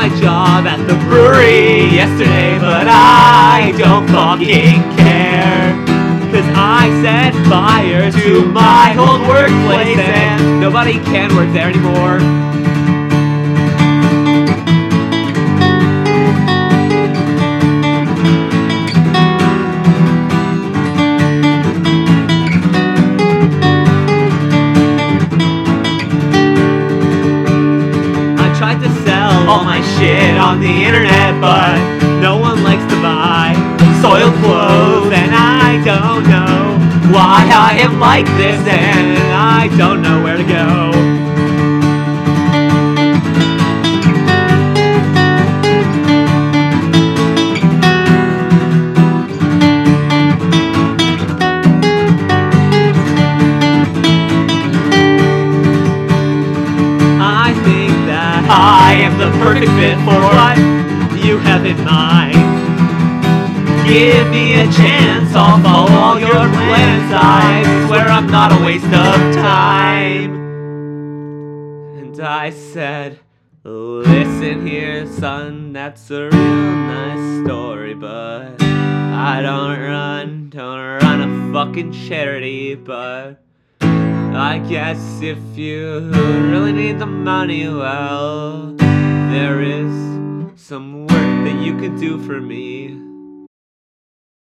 my job at the brewery yesterday, but I don't fucking care. Cause I set fire to my old workplace and nobody can work there anymore. I tried to sell all my shit on the internet, but no one likes to buy soiled clothes, and I don't know why I am like this, and I don't know where to go. I think that I am the perfect fit for what you have in mind. Give me a chance, I'll follow all your plans. I swear I'm not a waste of time. And I said, listen here, son, that's a real nice story, but I don't run a fucking charity, but I guess if you really need the money, well, there is some work that you could do for me.